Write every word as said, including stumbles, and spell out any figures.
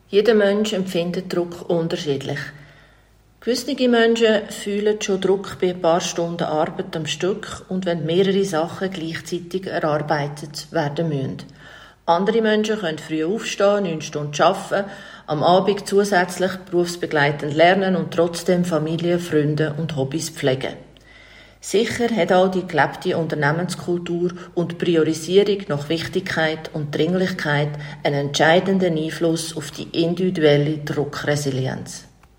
Jeder Mensch empfindet Druck unterschiedlich. Gewisse Menschen fühlen schon Druck bei ein paar Stunden Arbeit am Stück und wenn mehrere Sachen gleichzeitig erarbeitet werden müssen. Andere Menschen können früh aufstehen, neun Stunden arbeiten, am Abend zusätzlich berufsbegleitend lernen und trotzdem Familie, Freunde und Hobbys pflegen. Sicher hat auch die gelebte Unternehmenskultur und Priorisierung nach Wichtigkeit und Dringlichkeit einen entscheidenden Einfluss auf die individuelle Druckresilienz.